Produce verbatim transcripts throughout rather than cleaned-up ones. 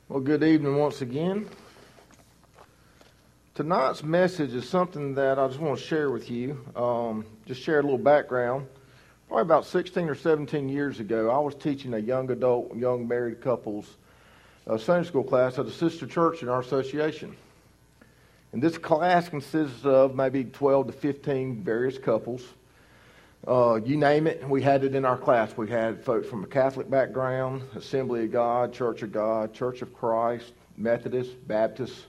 Well, good evening once again. Tonight's message is something that I just want to share with you. Um, just share a little background. Probably about sixteen or seventeen years ago, I was teaching a young adult, young married couples uh, Sunday school class at a sister church in our association. And this class consists of maybe twelve to fifteen various couples. Uh, you name it, we had it in our class. We had folks from a Catholic background, Assembly of God, Church of God, Church of Christ, Methodist, Baptist.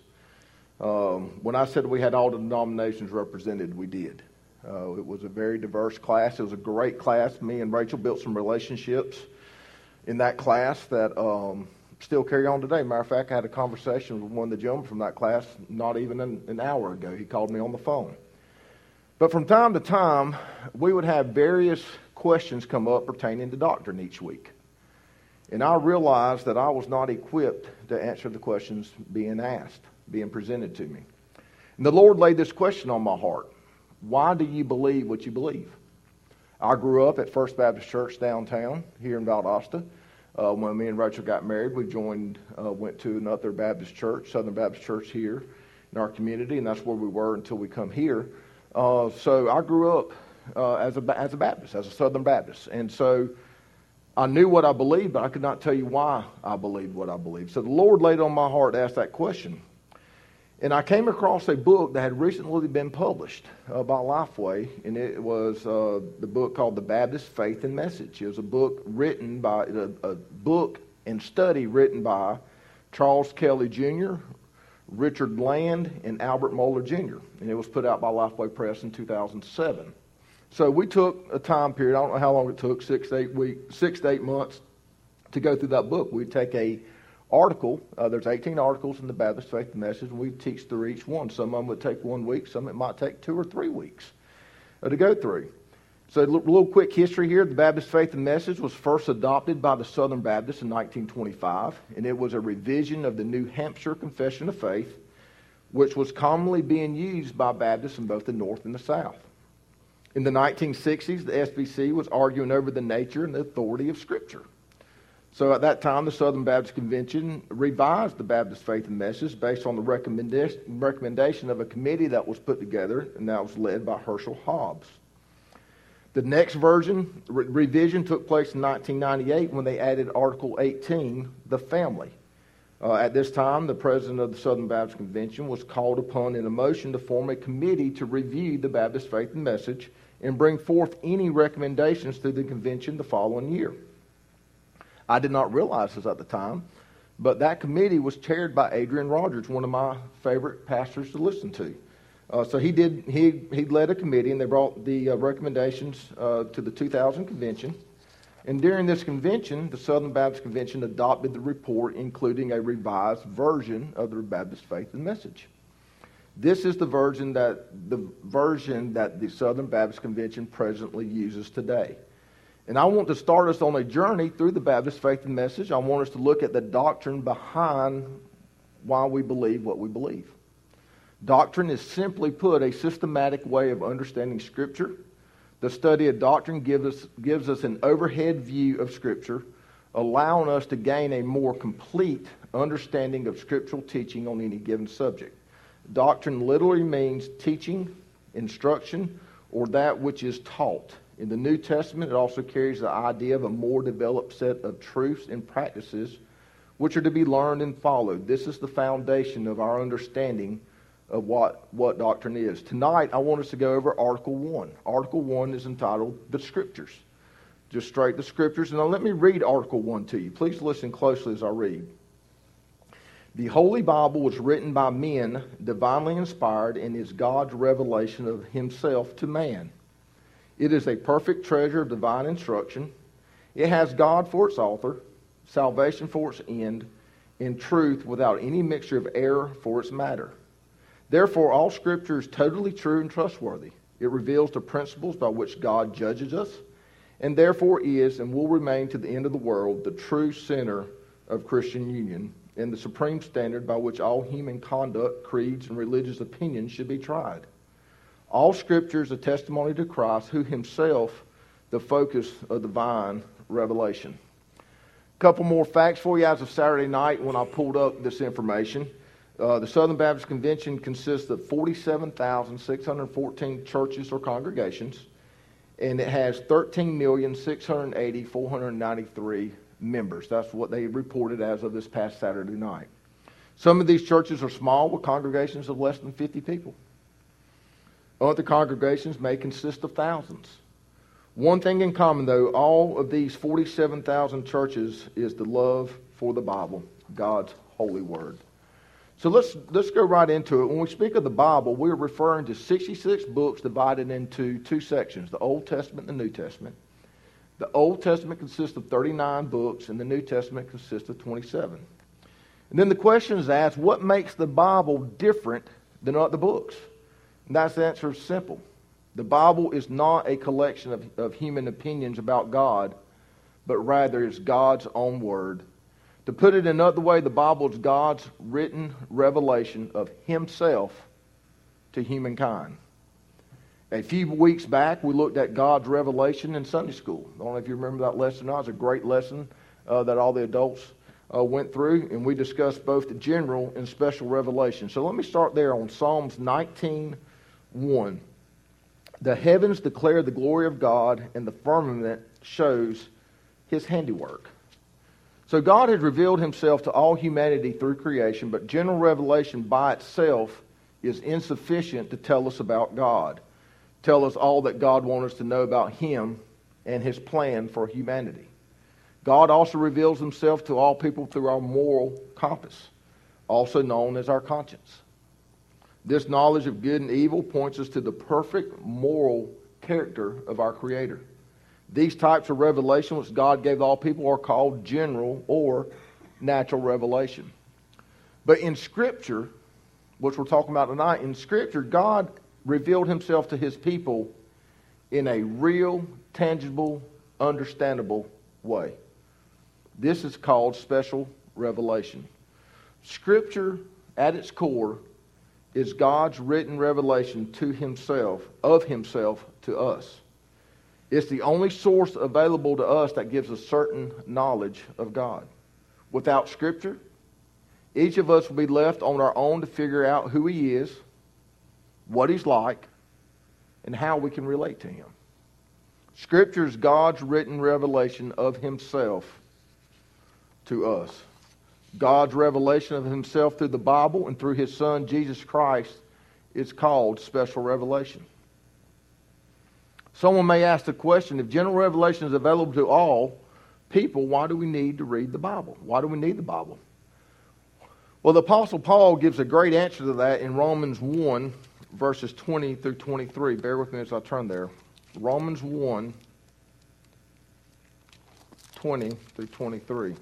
Um, when I said we had all the denominations represented, we did. Uh, it was a very diverse class. It was a great class. Me and Rachel built some relationships in that class that um, still carry on today. Matter of fact, I had a conversation with one of the gentlemen from that class not even an, an hour ago. He called me on the phone. But from time to time, we would have various questions come up pertaining to doctrine each week. And I realized that I was not equipped to answer the questions being asked, being presented to me. And the Lord laid this question on my heart. Why do you believe what you believe? I grew up at First Baptist Church downtown here in Valdosta. Uh, when me and Rachel got married, we joined, uh, went to another Baptist church, Southern Baptist Church here in our community, and that's where we were until we come here. Uh, so I grew up uh, as a as a Baptist, as a Southern Baptist, and so I knew what I believed, but I could not tell you why I believed what I believed. So the Lord laid on my heart to ask that question, and I came across a book that had recently been published uh, by Lifeway, and it was uh, the book called "The Baptist Faith and Message." It was a book written by a, a book and study written by Charles Kelly Junior, Richard Land, and Albert Moeller Junior And it was put out by Lifeway Press in two thousand seven. So we took a time period, I don't know how long it took, six to eight weeks, six to eight months to go through that book. We'd take a article, uh, there's eighteen articles in the Baptist Faith and Message, and we'd teach through each one. Some of them would take one week, some it might take two or three weeks uh, to go through. So a little quick history here. The Baptist Faith and Message was first adopted by the Southern Baptists in nineteen twenty-five, and it was a revision of the New Hampshire Confession of Faith, which was commonly being used by Baptists in both the North and the South. In the nineteen sixties, the S B C was arguing over the nature and the authority of Scripture. So at that time, the Southern Baptist Convention revised the Baptist Faith and Message based on the recommendation recommendation of a committee that was put together, and that was led by Herschel Hobbs. The next version, re- revision took place in nineteen ninety-eight when they added Article eighteen, the family. Uh, at this time, the president of the Southern Baptist Convention was called upon in a motion to form a committee to review the Baptist Faith and Message and bring forth any recommendations to the convention the following year. I did not realize this at the time, but that committee was chaired by Adrian Rogers, one of my favorite pastors to listen to. Uh, so he did. He he led a committee, and they brought the uh, recommendations uh, to the two thousand convention. And during this convention, the Southern Baptist Convention adopted the report, including a revised version of the Baptist Faith and Message. This is the version that the version that the Southern Baptist Convention presently uses today. And I want to start us on a journey through the Baptist Faith and Message. I want us to look at the doctrine behind why we believe what we believe. Doctrine is, simply put, a systematic way of understanding Scripture. The study of doctrine gives us, gives us an overhead view of Scripture, allowing us to gain a more complete understanding of scriptural teaching on any given subject. Doctrine literally means teaching, instruction, or that which is taught. In the New Testament, it also carries the idea of a more developed set of truths and practices which are to be learned and followed. This is the foundation of our understanding of what, what doctrine is. Tonight, I want us to go over Article one. Article one is entitled The Scriptures. Just straight the Scriptures. And now let me read Article one to you. Please listen closely as I read. The Holy Bible was written by men, divinely inspired, and is God's revelation of Himself to man. It is a perfect treasure of divine instruction. It has God for its author, salvation for its end, and truth without any mixture of error for its matter. Therefore, all Scripture is totally true and trustworthy. It reveals the principles by which God judges us, and therefore is and will remain to the end of the world the true center of Christian union and the supreme standard by which all human conduct, creeds, and religious opinions should be tried. All Scripture is a testimony to Christ, who Himself the focus of divine revelation. couple more facts for you as of Saturday night when I pulled up this information. Uh, the Southern Baptist Convention consists of forty-seven thousand six hundred fourteen churches or congregations, and it has thirteen million six hundred eighty thousand four hundred ninety-three members. That's what they reported as of this past Saturday night. Some of these churches are small with congregations of less than fifty people. Other congregations may consist of thousands. One thing in common, though, all of these forty-seven thousand churches is the love for the Bible, God's holy word. So let's let's go right into it. When we speak of the Bible, we're referring to sixty-six books divided into two sections, the Old Testament and the New Testament. The Old Testament consists of thirty-nine books, and the New Testament consists of twenty-seven. And then the question is asked, what makes the Bible different than other books? And that's the answer is simple. The Bible is not a collection of, of human opinions about God, but rather is God's own word. To put it another way, the Bible is God's written revelation of Himself to humankind. A few weeks back, we looked at God's revelation in Sunday school. I don't know if you remember that lesson or not. It was a great lesson uh, that all the adults uh, went through, and we discussed both the general and special revelation. So let me start there on Psalms nineteen one. The heavens declare the glory of God, and the firmament shows His handiwork. So God has revealed Himself to all humanity through creation, but general revelation by itself is insufficient to tell us about God, tell us all that God wants us to know about Him and His plan for humanity. God also reveals Himself to all people through our moral compass, also known as our conscience. This knowledge of good and evil points us to the perfect moral character of our Creator. These types of revelation which God gave to all people are called general or natural revelation. But in Scripture, which we're talking about tonight, in Scripture, God revealed Himself to His people in a real, tangible, understandable way. This is called special revelation. Scripture, at its core, is God's written revelation to Himself, of Himself to us. It's the only source available to us that gives us certain knowledge of God. Without Scripture, each of us will be left on our own to figure out who He is, what He's like, and how we can relate to Him. Scripture is God's written revelation of Himself to us. God's revelation of Himself through the Bible and through His Son, Jesus Christ, is called special revelation. Someone may ask the question, if general revelation is available to all people, why do we need to read the Bible? Why do we need the Bible? Well, the Apostle Paul gives a great answer to that in Romans one, verses twenty through twenty-three. Bear with me as I turn there. Romans one, twenty through twenty-three.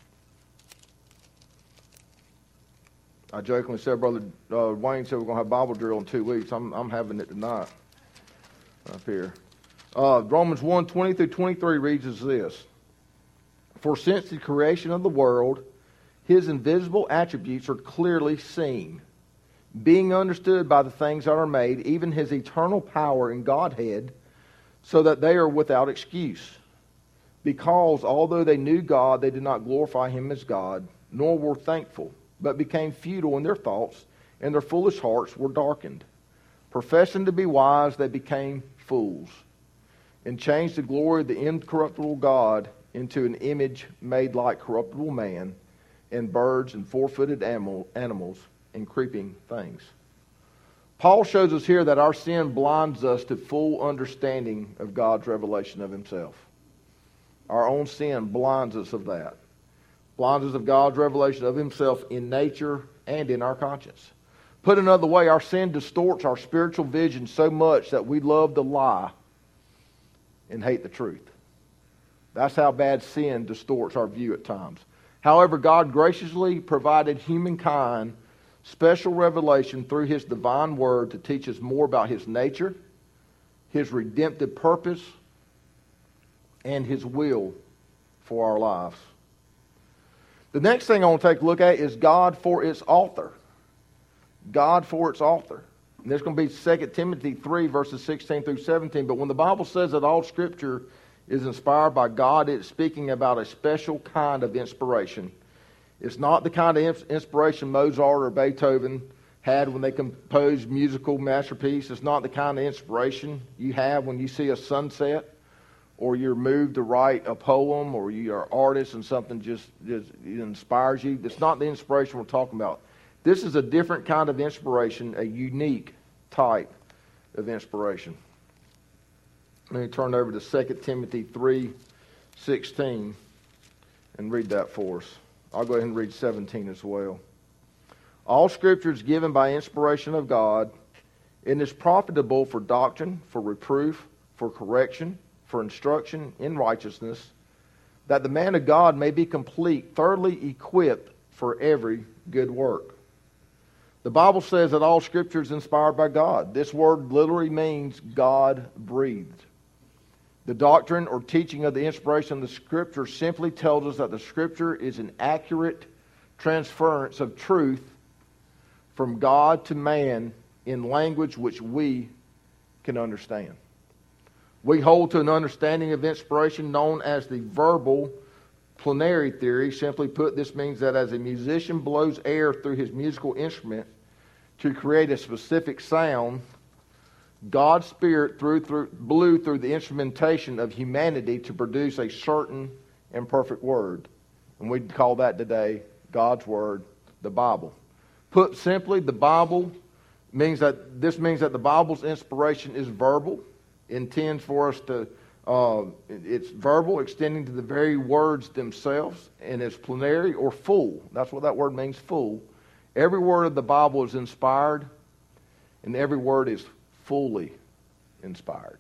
I jokingly said, Brother uh, Wayne said we're going to have Bible drill in two weeks. I'm, I'm having it tonight up here. Uh, Romans one, twenty through twenty-three reads as this. For since the creation of the world, His invisible attributes are clearly seen, being understood by the things that are made, even His eternal power and Godhead, so that they are without excuse. Because although they knew God, they did not glorify Him as God, nor were thankful, but became futile in their thoughts, and their foolish hearts were darkened. Professing to be wise, they became fools, and changed the glory of the incorruptible God into an image made like corruptible man, and birds, and four-footed animal, animals, and creeping things. Paul shows us here that our sin blinds us to full understanding of God's revelation of Himself. Our own sin blinds us of that. Blinds us of God's revelation of Himself in nature and in our conscience. Put another way, our sin distorts our spiritual vision so much that we love to lie and hate the truth. That's how bad sin distorts our view at times. However, God graciously provided humankind special revelation through His divine word to teach us more about His nature, His redemptive purpose, and His will for our lives. The next thing I want to take a look at is God for its author. God for its author. And there's going to be Second Timothy three, verses sixteen through seventeen. But when the Bible says that all Scripture is inspired by God, it's speaking about a special kind of inspiration. It's not the kind of inspiration Mozart or Beethoven had when they composed musical masterpieces. It's not the kind of inspiration you have when you see a sunset, or you're moved to write a poem, or you're an artist and something just, just inspires you. It's not the inspiration we're talking about. This is a different kind of inspiration, a unique type of inspiration. Let me turn over to Second Timothy three sixteen and read that for us. I'll go ahead and read seventeen as well. All Scripture is given by inspiration of God, and is profitable for doctrine, for reproof, for correction, for instruction in righteousness, that the man of God may be complete, thoroughly equipped for every good work. The Bible says that all Scripture is inspired by God. This word literally means God-breathed. The doctrine or teaching of the inspiration of the Scripture simply tells us that the Scripture is an accurate transference of truth from God to man in language which we can understand. We hold to an understanding of inspiration known as the verbal plenary theory. Simply put, this means that as a musician blows air through his musical instrument to create a specific sound, God's Spirit through, through, blew through the instrumentation of humanity to produce a certain and perfect word. And we call that today God's Word, the Bible. Put simply, the Bible means that this means that the Bible's inspiration is verbal. Intends for us to, uh, it's verbal, extending to the very words themselves, and it's plenary or full. That's what that word means, full. Every word of the Bible is inspired, and every word is fully inspired.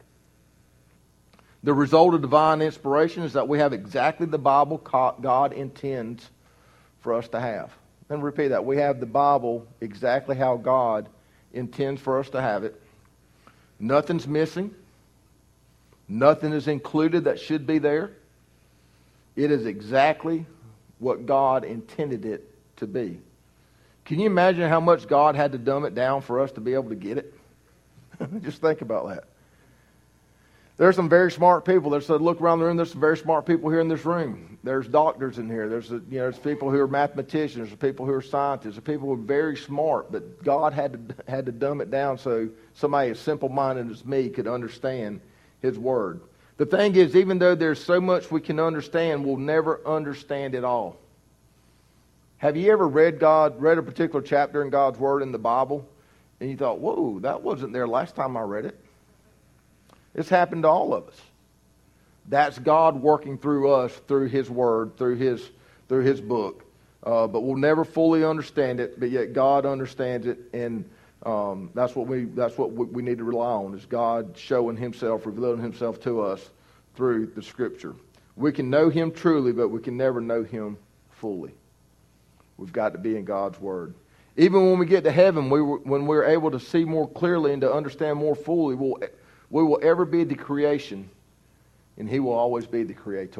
The result of divine inspiration is that we have exactly the Bible God intends for us to have. Let me repeat that. We have the Bible exactly how God intends for us to have it. Nothing's missing. Nothing is included that should be there. It is exactly what God intended it to be. Can you imagine how much God had to dumb it down for us to be able to get it? Just think about that. There's some very smart people. There's a look around the room. There's some very smart people here in this room. There's doctors in here. There's a, you know, there's people who are mathematicians. There's people who are scientists. There's people who are very smart. But God had to had to dumb it down so somebody as simple-minded as me could understand His Word. The thing is, even though there's so much we can understand, we'll never understand it all. Have you ever read God, read a particular chapter in God's Word in the Bible, and you thought, "Whoa, that wasn't there last time I read it"? It's happened to all of us. That's God working through us, through His Word, through His through His book. Uh, but we'll never fully understand it. But yet God understands it, and um, that's what we that's what we need to rely on: is God showing Himself, revealing Himself to us through the Scripture. We can know Him truly, but we can never know Him fully. We've got to be in God's Word. Even when we get to heaven, we when we're able to see more clearly and to understand more fully, we'll. We will ever be the creation, and He will always be the creator.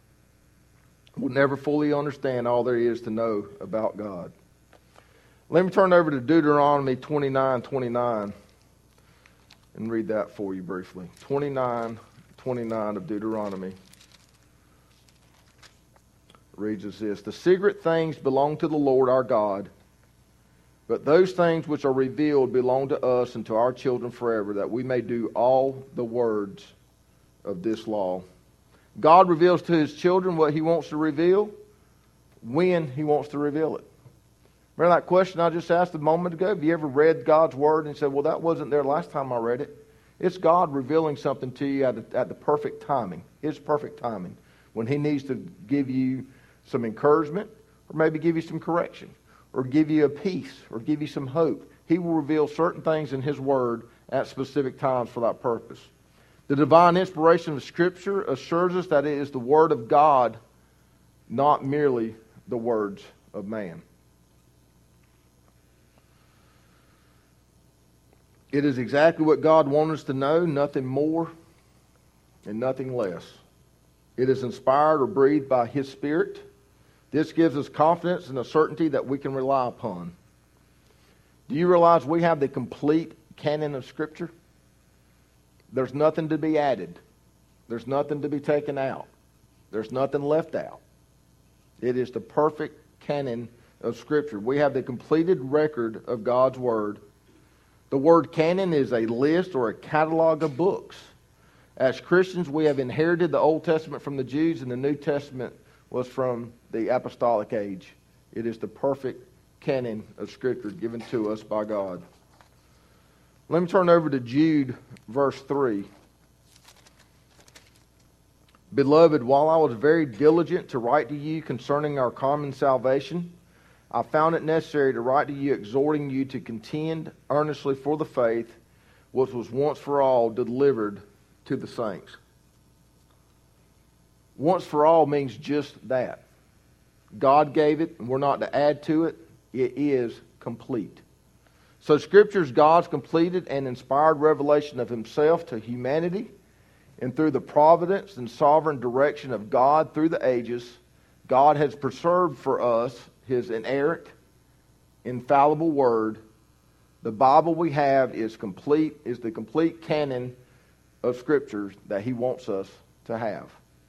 We'll never fully understand all there is to know about God. Let me turn over to Deuteronomy twenty-nine twenty-nine and read that for you briefly. twenty-nine twenty-nine of Deuteronomy reads as this: "The secret things belong to the Lord our God, but those things which are revealed belong to us and to our children forever, that we may do all the words of this law." God reveals to His children what He wants to reveal, when He wants to reveal it. Remember that question I just asked a moment ago? Have you ever read God's Word and said, "Well, that wasn't there last time I read it"? It's God revealing something to you at the, at the perfect timing, His perfect timing, when He needs to give you some encouragement or maybe give you some correction, or give you a peace, or give you some hope. He will reveal certain things in His Word at specific times for that purpose. The divine inspiration of Scripture assures us that it is the Word of God, not merely the words of man. It is exactly what God wants us to know, nothing more and nothing less. It is inspired or breathed by His Spirit. This gives us confidence and a certainty that we can rely upon. Do you realize we have the complete canon of Scripture? There's nothing to be added. There's nothing to be taken out. There's nothing left out. It is the perfect canon of Scripture. We have the completed record of God's Word. The word canon is a list or a catalog of books. As Christians, we have inherited the Old Testament from the Jews, and the New Testament was from the apostolic age. It is the perfect canon of Scripture given to us by God. Let me turn over to Jude, verse three. Beloved, while I was very diligent to write to you concerning our common salvation, I found it necessary to write to you, exhorting you to contend earnestly for the faith which was once for all delivered to the saints. Once for all means just that. God gave it, and we're not to add to it. It is complete. So Scripture is God's completed and inspired revelation of Himself to humanity, and through the providence and sovereign direction of God through the ages, God has preserved for us His inerrant, infallible Word. The Bible we have is complete, is the complete canon of Scriptures that He wants us to have.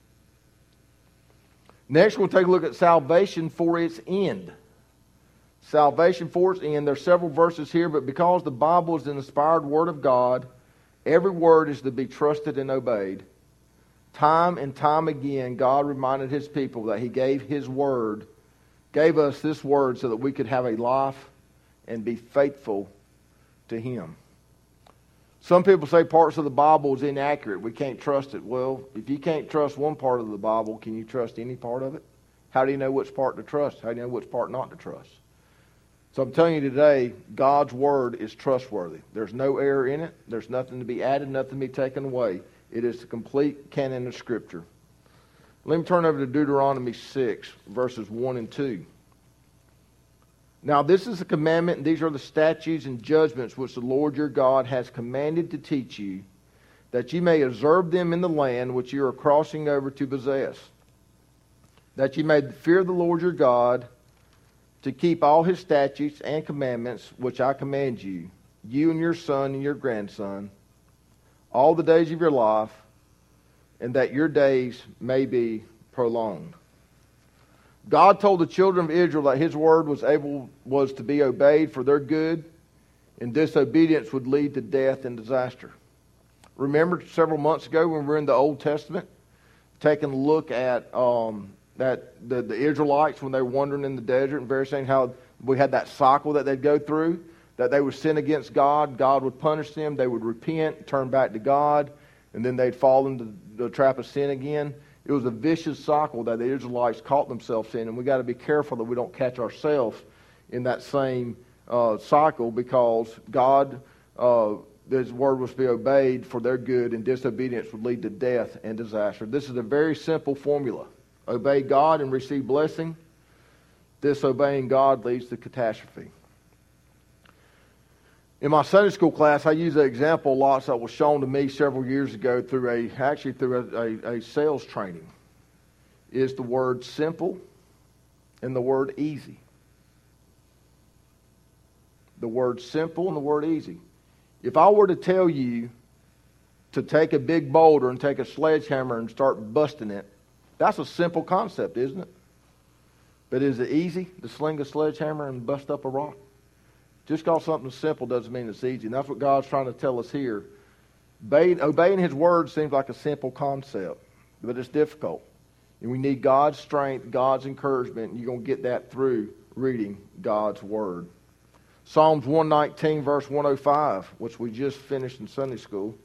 Next, we'll take a look at salvation for its end. Salvation for its end. There are several verses here, but because the Bible is the inspired Word of God, every word is to be trusted and obeyed. Time and time again, God reminded His people that He gave His Word, gave us this Word so that we could have a life and be faithful to Him. Some people say parts of the Bible is inaccurate. We can't trust it. Well, if you can't trust one part of the Bible, can you trust any part of it? How do you know which part to trust? How do you know which part not to trust? So I'm telling you today, God's Word is trustworthy. There's no error in it. There's nothing to be added, nothing to be taken away. It is the complete canon of Scripture. Let me turn over to Deuteronomy six, verses one and two. Now this is a commandment, and these are the statutes and judgments which the Lord your God has commanded to teach you, that you may observe them in the land which you are crossing over to possess, that you may fear the Lord your God, to keep all His statutes and commandments which I command you, you and your son and your grandson, all the days of your life, and that your days may be prolonged. God told the children of Israel that His word was able was to be obeyed for their good, and disobedience would lead to death and disaster. Remember several months ago when we were in the Old Testament, taking a look at um, that the, the Israelites when they were wandering in the desert, and very saying how we had that cycle that they'd go through, that they would sin against God, God would punish them, they would repent, turn back to God, and then they'd fall into the trap of sin again. It was a vicious cycle that the Israelites caught themselves in, and we've got to be careful that we don't catch ourselves in that same uh, cycle, because God, uh, His word was to be obeyed for their good, and disobedience would lead to death and disaster. This is a very simple formula. Obey God and receive blessing. Disobeying God leads to catastrophe. In my Sunday school class, I use an example lots that was shown to me several years ago through a actually through a, a, a sales training. Is the word simple and the word easy. The word simple and the word easy. If I were to tell you to take a big boulder and take a sledgehammer and start busting it, that's a simple concept, isn't it? But is it easy to sling a sledgehammer and bust up a rock? Just because something's simple doesn't mean it's easy. And that's what God's trying to tell us here. Obeying, obeying His word seems like a simple concept, but it's difficult. And we need God's strength, God's encouragement, and you're going to get that through reading God's word. Psalms one nineteen, verse one oh five, which we just finished in Sunday school.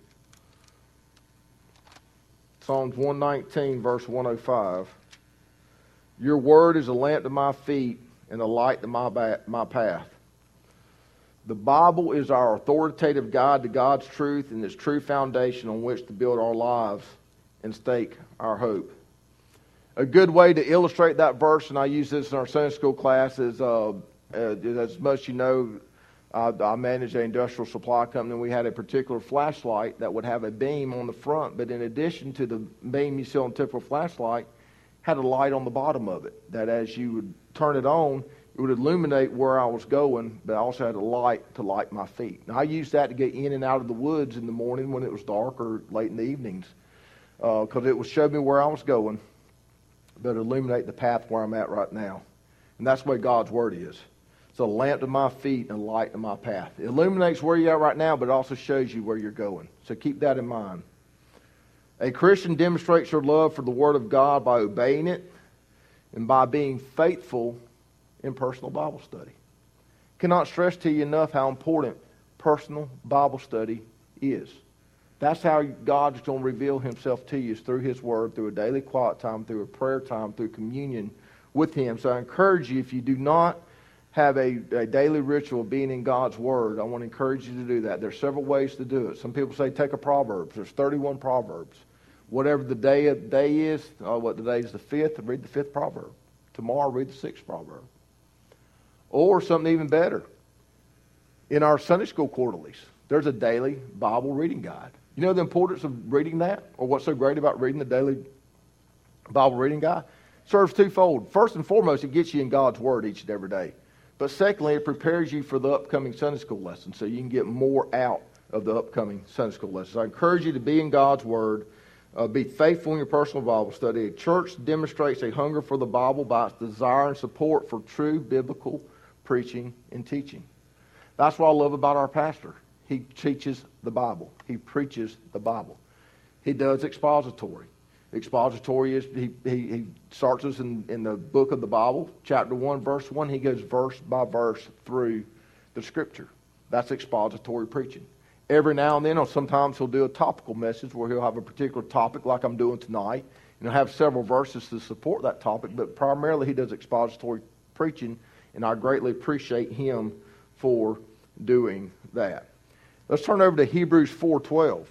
Psalms one nineteen, verse one oh five. Your word is a lamp to my feet and a light to my, ba- my path. The Bible is our authoritative guide to God's truth and its true foundation on which to build our lives and stake our hope. A good way to illustrate that verse, and I use this in our Sunday school class, is uh, uh, as most you know, uh, I manage an industrial supply company, and we had a particular flashlight that would have a beam on the front, but in addition to the beam you see on a typical flashlight, had a light on the bottom of it, that as you would turn it on, it would illuminate where I was going, but I also had a light to light my feet. Now, I used that to get in and out of the woods in the morning when it was dark or late in the evenings. because uh, it will show me where I was going, but illuminate the path where I'm at right now. And that's the way God's Word is. It's a lamp to my feet and a light to my path. It illuminates where you're at right now, but it also shows you where you're going. So keep that in mind. A Christian demonstrates your love for the Word of God by obeying it and by being faithful in personal Bible study. Cannot stress to you enough how important personal Bible study is. That's how God's going to reveal Himself to you, is through His Word, through a daily quiet time, through a prayer time, through communion with Him. So I encourage you, if you do not have a, a daily ritual of being in God's Word, I want to encourage you to do that. There's several ways to do it. Some people say take a Proverbs. There's thirty-one Proverbs. Whatever the day day is, uh, what the day is the fifth, read the fifth proverb. Tomorrow, read the sixth proverb. Or something even better. In our Sunday school quarterlies, there's a daily Bible reading guide. You know the importance of reading that? Or what's so great about reading the daily Bible reading guide? It serves twofold. First and foremost, it gets you in God's Word each and every day. But secondly, it prepares you for the upcoming Sunday school lesson, so you can get more out of the upcoming Sunday school lessons. I encourage you to be in God's Word. Uh, be faithful in your personal Bible study. A church demonstrates a hunger for the Bible by its desire and support for true biblical preaching and teaching. That's what I love about our pastor. He teaches the Bible. He preaches the Bible. He does expository. Expository is, he, he, he starts us in, in the book of the Bible, chapter one, verse one. He goes verse by verse through the Scripture. That's expository preaching. Every now and then, or sometimes he'll do a topical message where he'll have a particular topic like I'm doing tonight. And he'll have several verses to support that topic, but primarily he does expository preaching, and I greatly appreciate him for doing that. Let's turn over to Hebrews four twelve.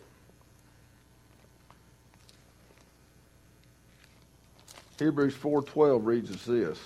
Hebrews four twelve reads as this.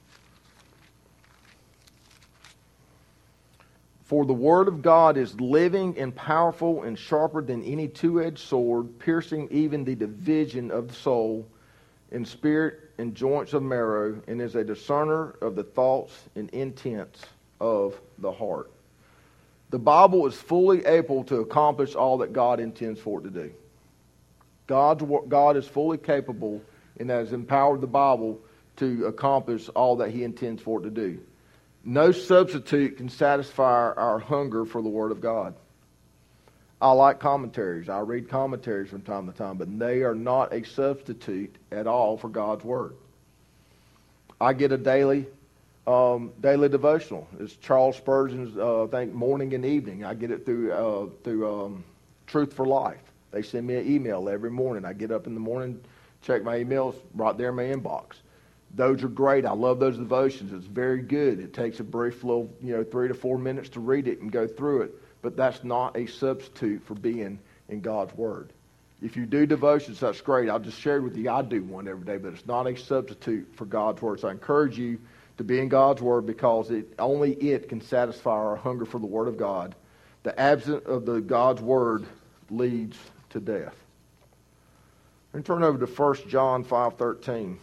For the Word of God is living and powerful and sharper than any two-edged sword, piercing even the division of the soul and spirit and joints of marrow, and is a discerner of the thoughts and intents of the heart. The Bible is fully able to accomplish all that God intends for it to do. God's, God is fully capable and has empowered the Bible to accomplish all that He intends for it to do. No substitute can satisfy our hunger for the Word of God. I like commentaries. I read commentaries from time to time, but they are not a substitute at all for God's Word. I get a daily um, daily devotional. It's Charles Spurgeon's, uh, I think, morning and evening. I get it through uh, through um, Truth for Life. They send me an email every morning. I get up in the morning, check my emails, right there in my inbox. Those are great. I love those devotions. It's very good. It takes a brief little, you know, three to four minutes to read it and go through it. But that's not a substitute for being in God's Word. If you do devotions, that's great. I'll just share with you, I do one every day, but it's not a substitute for God's Word. So I encourage you to be in God's Word, because it only it can satisfy our hunger for the Word of God. The absence of the God's Word leads to death. And turn over to First John five thirteen.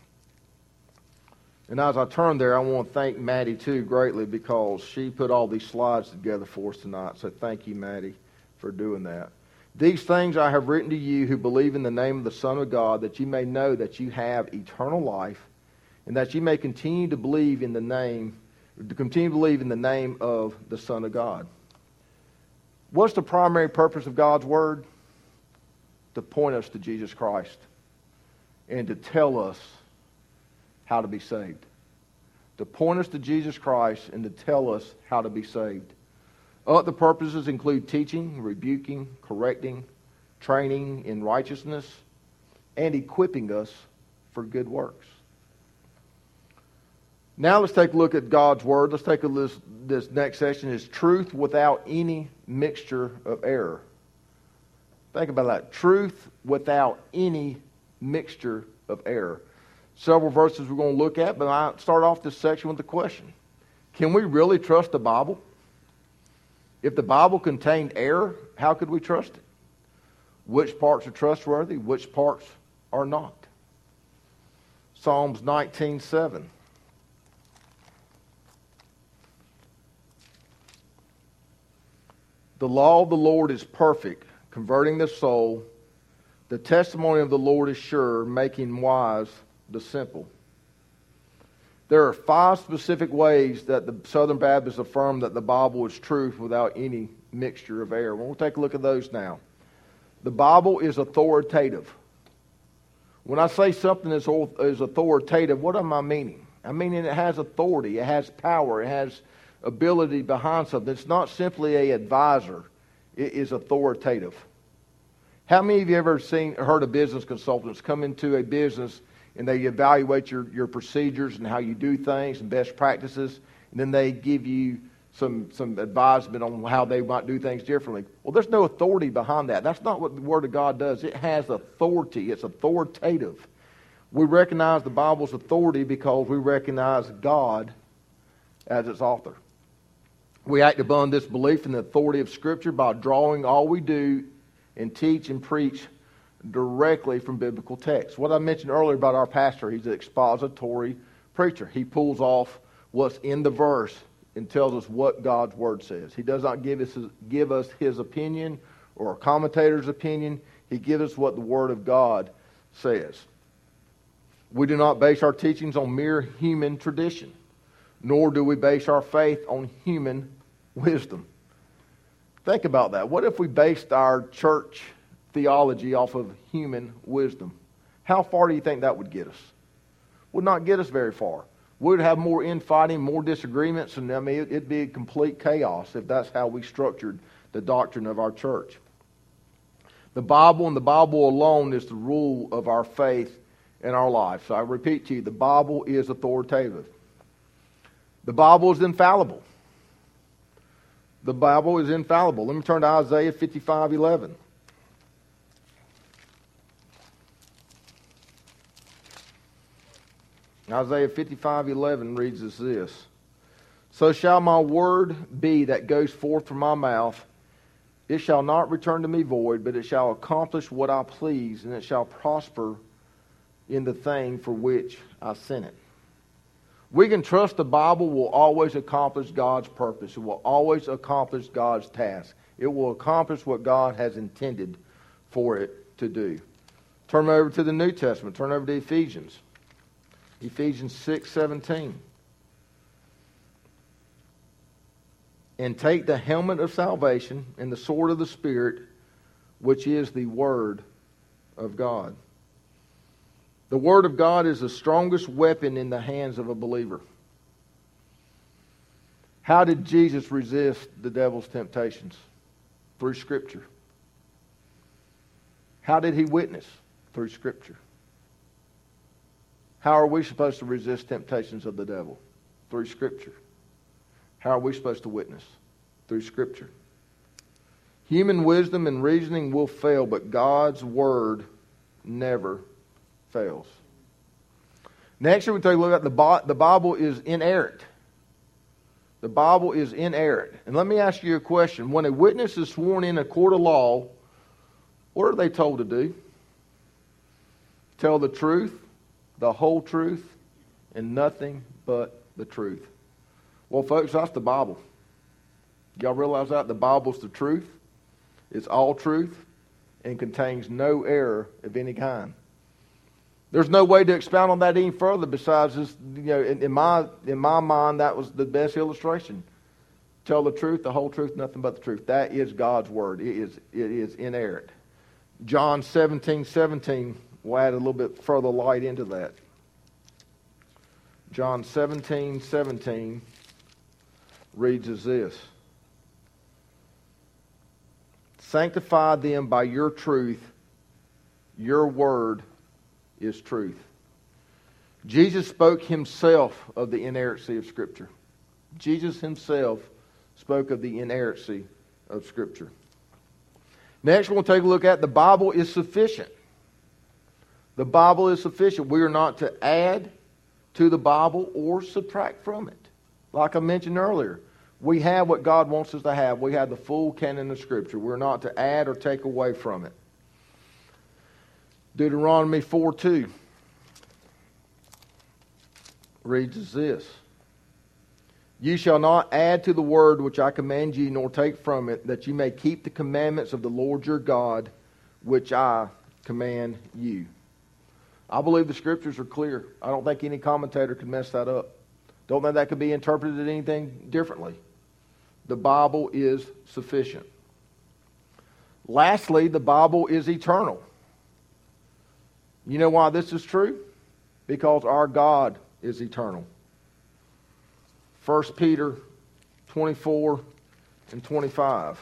And as I turn there, I want to thank Maddie, too, greatly, because she put all these slides together for us tonight. So thank you, Maddie, for doing that. These things I have written to you who believe in the name of the Son of God, that you may know that you have eternal life, and that you may continue to believe in the name, to continue to believe in the name of the Son of God. What's the primary purpose of God's Word? To point us to Jesus Christ and to tell us how to be saved. To point us to Jesus Christ and to tell us how to be saved. Other purposes include teaching, rebuking, correcting, training in righteousness, and equipping us for good works. Now let's take a look at God's Word. Let's take a look at this next section is truth without any mixture of error. Think about that. Truth without any mixture of error. Several verses we're going to look at, but I start off this section with the question. Can we really trust the Bible? If the Bible contained error, how could we trust it? Which parts are trustworthy? Which parts are not? Psalms nineteen seven. The law of the Lord is perfect, converting the soul. The testimony of the Lord is sure, making wise the simple. There are five specific ways that the Southern Baptists affirm that the Bible is truth without any mixture of error. We'll take a look at those now. The Bible is authoritative. When I say something is authoritative, what am I meaning? I mean it has authority, it has power, it has ability behind something. It's not simply an advisor. It is authoritative. How many of you ever seen heard of business consultants come into a business and they evaluate your, your procedures and how you do things and best practices, and then they give you some, some advisement on how they might do things differently? Well, there's no authority behind that. That's not what the Word of God does. It has authority. It's authoritative. We recognize the Bible's authority because we recognize God as its author. We act upon this belief in the authority of Scripture by drawing all we do and teach and preach directly from biblical text. What I mentioned earlier about our pastor, he's an expository preacher. He pulls off what's in the verse and tells us what God's Word says. He does not give us, give us his opinion or a commentator's opinion. He gives us what the Word of God says. We do not base our teachings on mere human tradition, nor do we base our faith on human wisdom. Think about that. What if we based our church theology off of human wisdom? How far do you think that would get us? Would not get us very far. We'd have more infighting, more disagreements, and I mean, it'd be complete chaos if that's how we structured the doctrine of our church. The Bible and the Bible alone is the rule of our faith in our life. So I repeat to you, the Bible is authoritative. The Bible is infallible. The Bible is infallible. Let me turn to Isaiah fifty-five eleven. Isaiah fifty-five eleven reads as this: So shall my word be that goes forth from my mouth. It shall not return to me void, but it shall accomplish what I please, and it shall prosper in the thing for which I sent it. We can trust the Bible will always accomplish God's purpose. It will always accomplish God's task. It will accomplish what God has intended for it to do. Turn over to the New Testament. Turn over to Ephesians. Ephesians six seventeen. And take the helmet of salvation and the sword of the Spirit, which is the Word of God. The Word of God is the strongest weapon in the hands of a believer. How did Jesus resist the devil's temptations? Through Scripture. How did he witness? Through Scripture. How are we supposed to resist temptations of the devil? Through Scripture. How are we supposed to witness? Through Scripture. Human wisdom and reasoning will fail, but God's Word never fails. Next, we take a look at the the Bible is inerrant. The Bible is inerrant. And let me ask you a question. When a witness is sworn in a court of law, what are they told to do? Tell the truth, the whole truth, and nothing but the truth. Well, folks, that's the Bible. Y'all realize that? The Bible's the truth. It's all truth and contains no error of any kind. There's no way to expound on that any further besides this, you know, in, in my in my mind, that was the best illustration. Tell the truth, the whole truth, nothing but the truth. That is God's Word. It is it is inerrant. John seventeen seventeen will add a little bit further light into that. John seventeen seventeen reads as this: Sanctify them by your truth. Your word is truth. Jesus spoke himself of the inerrancy of Scripture. Jesus himself spoke of the inerrancy of Scripture. Next, we'll take a look at the Bible is sufficient. The Bible is sufficient. We are not to add to the Bible or subtract from it. Like I mentioned earlier, we have what God wants us to have. We have the full canon of Scripture. We're not to add or take away from it. Deuteronomy four two reads as this: You shall not add to the word which I command you, nor take from it, that you may keep the commandments of the Lord your God, which I command you. I believe the Scriptures are clear. I don't think any commentator could mess that up. Don't think that could be interpreted anything differently. The Bible is sufficient. Lastly, the Bible is eternal. You know why this is true? Because our God is eternal. First Peter twenty-four and twenty-five.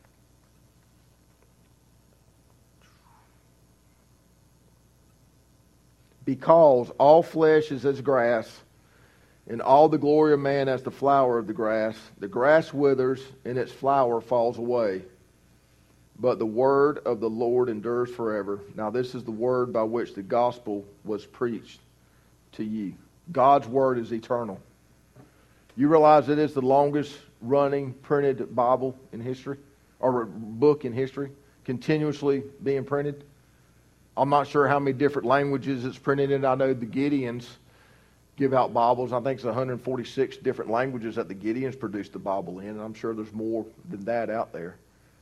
Because all flesh is as grass, and all the glory of man as the flower of the grass. The grass withers, and its flower falls away. But the word of the Lord endures forever. Now this is the word by which the gospel was preached to you. God's word is eternal. You realize it is the longest running printed Bible in history, or book in history, continuously being printed. I'm not sure how many different languages it's printed in. I know the Gideons give out Bibles. I think it's one hundred forty-six different languages that the Gideons produced the Bible in, and I'm sure there's more than that out there.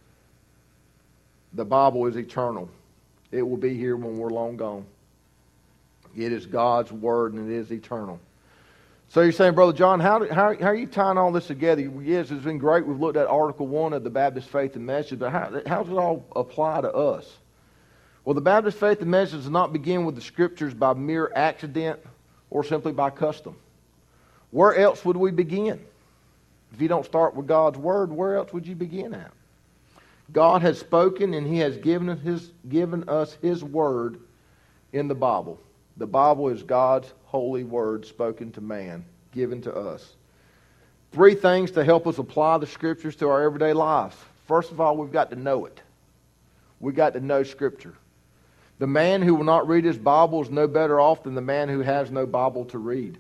The Bible is eternal. It will be here when we're long gone. It is God's Word, and it is eternal. So you're saying, Brother John, how, do, how, how are you tying all this together? Yes, it's been great. We've looked at Article one of the Baptist Faith and Message, but how, how does it all apply to us? Well, the Baptist Faith and Message does not begin with the Scriptures by mere accident or simply by custom. Where else would we begin? If you don't start with God's Word, where else would you begin at? God has spoken, and He has given, his, given us His Word in the Bible. The Bible is God's holy Word spoken to man, given to us. Three things to help us apply the Scriptures to our everyday lives. First of all, we've got to know it. We've got to know Scripture. The man who will not read his Bible is no better off than the man who has no Bible to read.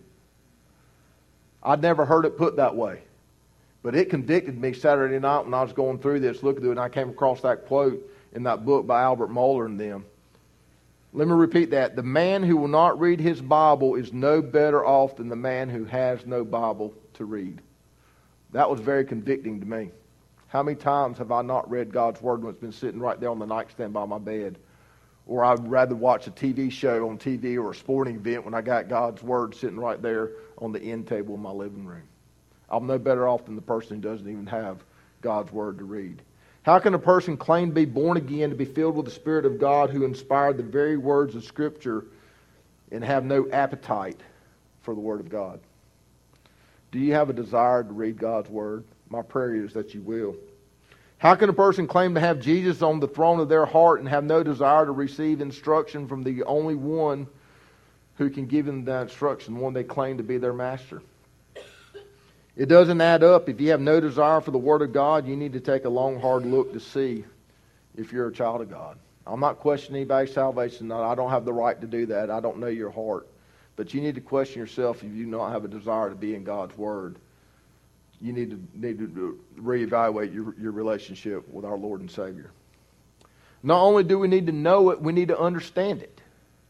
I'd never heard it put that way. But it convicted me Saturday night when I was going through this, looking through it, and I came across that quote in that book by Albert Mohler and them. Let me repeat that. The man who will not read his Bible is no better off than the man who has no Bible to read. That was very convicting to me. How many times have I not read God's Word when it's been sitting right there on the nightstand by my bed? Or I'd rather watch a T V show on T V or a sporting event when I got God's Word sitting right there on the end table in my living room. I'm no better off than the person who doesn't even have God's Word to read. How can a person claim to be born again, to be filled with the Spirit of God who inspired the very words of Scripture, and have no appetite for the Word of God? Do you have a desire to read God's Word? My prayer is that you will. How can a person claim to have Jesus on the throne of their heart and have no desire to receive instruction from the only one who can give them that instruction, one they claim to be their master? It doesn't add up. If you have no desire for the Word of God, you need to take a long, hard look to see if you're a child of God. I'm not questioning anybody's salvation. I don't have the right to do that. I don't know your heart. But you need to question yourself if you do not have a desire to be in God's Word. You need to need to reevaluate your, your relationship with our Lord and Savior. Not only do we need to know it, we need to understand it.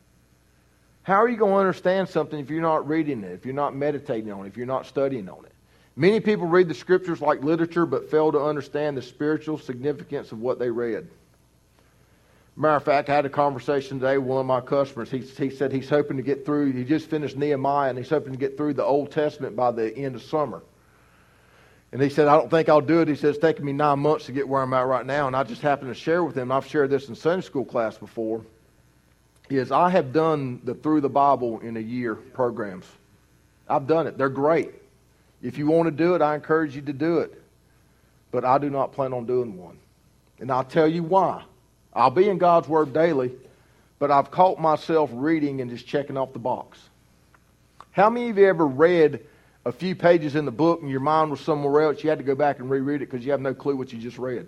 How are you going to understand something if you're not reading it, if you're not meditating on it, if you're not studying on it? Many people read the Scriptures like literature but fail to understand the spiritual significance of what they read. Matter of fact, I had a conversation today with one of my customers. He, he said he's hoping to get through, he just finished Nehemiah, and he's hoping to get through the Old Testament by the end of summer. And he said, I don't think I'll do it. He said, it's taking me nine months to get where I'm at right now. And I just happened to share with him, and I've shared this in Sunday school class before, is I have done the Through the Bible in a Year programs. I've done it. They're great. If you want to do it, I encourage you to do it. But I do not plan on doing one. And I'll tell you why. I'll be in God's Word daily, but I've caught myself reading and just checking off the box. How many of you ever read a few pages in the book and your mind was somewhere else? You had to go back and reread it because you have no clue what you just read.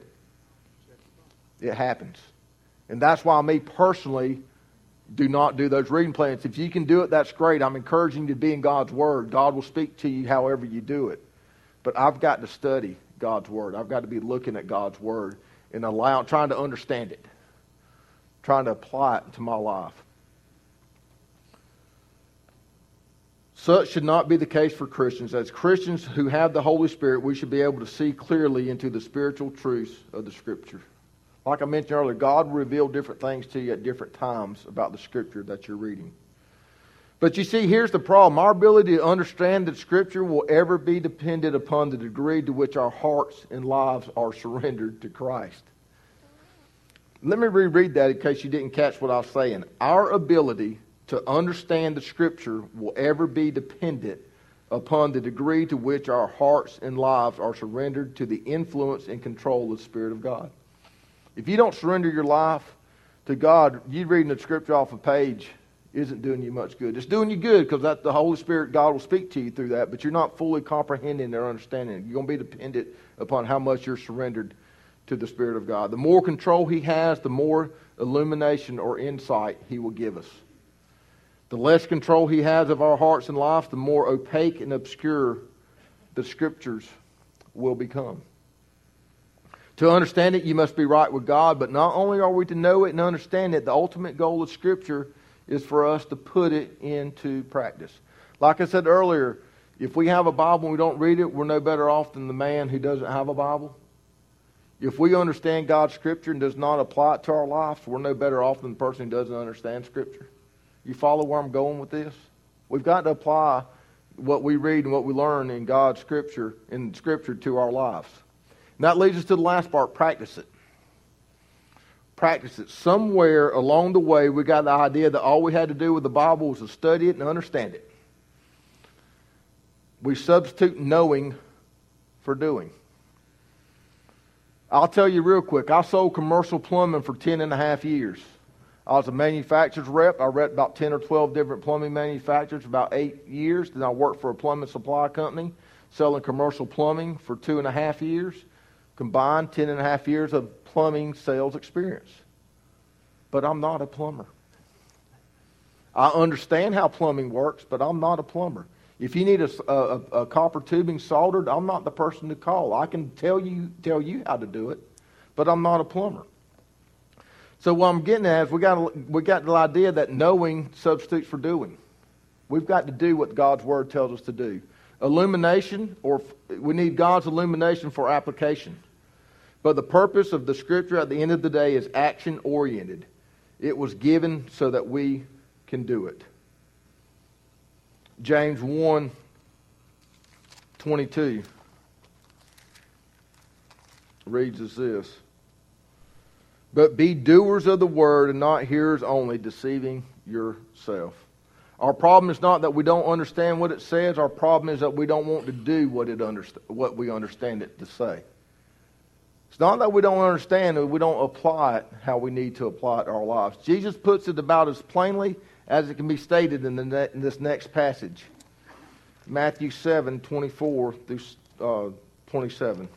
It happens. And that's why me personally do not do those reading plans. If you can do it, that's great. I'm encouraging you to be in God's Word. God will speak to you however you do it. But I've got to study God's Word. I've got to be looking at God's Word and allow, trying to understand it, trying to apply it to my life. Such should not be the case for Christians. As Christians who have the Holy Spirit, we should be able to see clearly into the spiritual truths of the Scripture. Like I mentioned earlier, God will reveal different things to you at different times about the Scripture that you're reading. But you see, here's the problem. Our ability to understand the Scripture will ever be dependent upon the degree to which our hearts and lives are surrendered to Christ. Let me reread that in case you didn't catch what I was saying. Our ability to understand the Scripture will ever be dependent upon the degree to which our hearts and lives are surrendered to the influence and control of the Spirit of God. If you don't surrender your life to God, you reading the Scripture off a page isn't doing you much good. It's doing you good because that the Holy Spirit, God will speak to you through that, but you're not fully comprehending or understanding it. You're going to be dependent upon how much you're surrendered to the Spirit of God. The more control He has, the more illumination or insight He will give us. The less control He has of our hearts and lives, the more opaque and obscure the Scriptures will become. To understand it, you must be right with God, but not only are we to know it and understand it, the ultimate goal of Scripture is for us to put it into practice. Like I said earlier, if we have a Bible and we don't read it, we're no better off than the man who doesn't have a Bible. If we understand God's Scripture and does not apply it to our lives, we're no better off than the person who doesn't understand Scripture. You follow where I'm going with this? We've got to apply what we read and what we learn in God's Scripture, in Scripture to our lives. And that leads us to the last part, practice it. Practice it. Somewhere along the way, we got the idea that all we had to do with the Bible was to study it and understand it. We substitute knowing for doing. I'll tell you real quick, I sold commercial plumbing for ten and a half years. I was a manufacturer's rep. I repped about ten or twelve different plumbing manufacturers for about eight years. Then I worked for a plumbing supply company selling commercial plumbing for two and a half years. Combined ten and a half years of plumbing sales experience. But I'm not a plumber. I understand how plumbing works, but I'm not a plumber. If you need a, a, a copper tubing soldered, I'm not the person to call. I can tell you tell you how to do it, but I'm not a plumber. So what I'm getting at is we got we got the idea that knowing substitutes for doing. We've got to do what God's Word tells us to do. Illumination, or we need God's illumination for application. But the purpose of the Scripture at the end of the day is action-oriented. It was given so that we can do it. James one twenty-two reads as this. But be doers of the word and not hearers only, deceiving yourself. Our problem is not that we don't understand what it says. Our problem is that we don't want to do what it underst- what we understand it to say. It's not that we don't understand it, we don't apply it how we need to apply it to our lives. Jesus puts it about as plainly as it can be stated in, the ne- in this next passage. Matthew seven, twenty-four through uh, twenty-seven.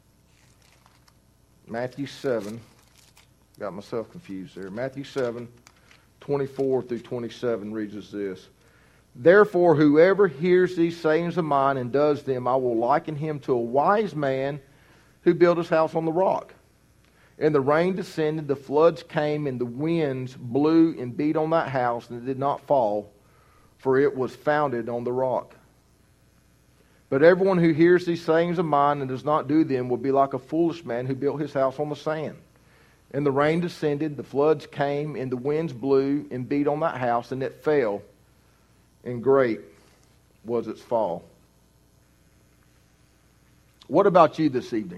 Matthew seven. Got myself confused there. Matthew seven, twenty-four through twenty-seven reads as this. Therefore, whoever hears these sayings of mine and does them, I will liken him to a wise man who built his house on the rock. And the rain descended, the floods came, and the winds blew and beat on that house, and it did not fall, for it was founded on the rock. But everyone who hears these sayings of mine and does not do them will be like a foolish man who built his house on the sand. And the rain descended, the floods came, and the winds blew and beat on that house, and it fell, and great was its fall. What about you this evening?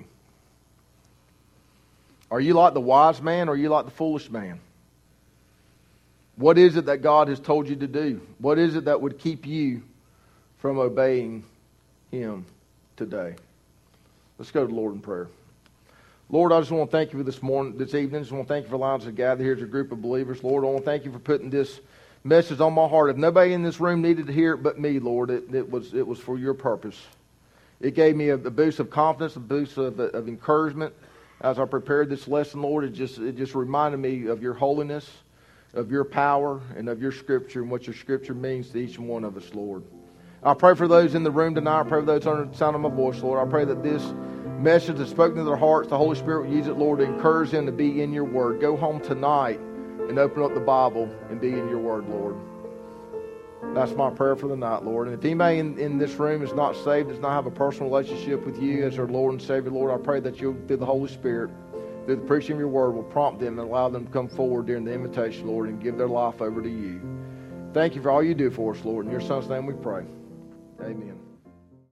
Are you like the wise man or are you like the foolish man? What is it that God has told you to do? What is it that would keep you from obeying Him today? Let's go to the Lord in prayer. Lord, I just want to thank you for this morning, this evening. I just want to thank you for allowing us to gather here as a group of believers. Lord, I want to thank you for putting this message on my heart. If nobody in this room needed to hear it but me, Lord, it, it was it was for your purpose. It gave me a, a boost of confidence, a boost of, of encouragement as I prepared this lesson, Lord. It just it just reminded me of your holiness, of your power, and of your Scripture and what your Scripture means to each one of us, Lord. I pray for those in the room tonight. I pray for those under the sound of my voice, Lord. I pray that this message has spoken to their hearts. The Holy Spirit will use it, Lord, to encourage them to be in your Word. Go home tonight and open up the Bible and be in your Word, Lord. That's my prayer for the night, Lord. And if anybody in, in this room is not saved, does not have a personal relationship with you as their Lord and Savior, Lord, I pray that you'll, through the Holy Spirit, through the preaching of your word, will prompt them and allow them to come forward during the invitation, Lord, and give their life over to you. Thank you for all you do for us, Lord. In your son's name we pray. Amen.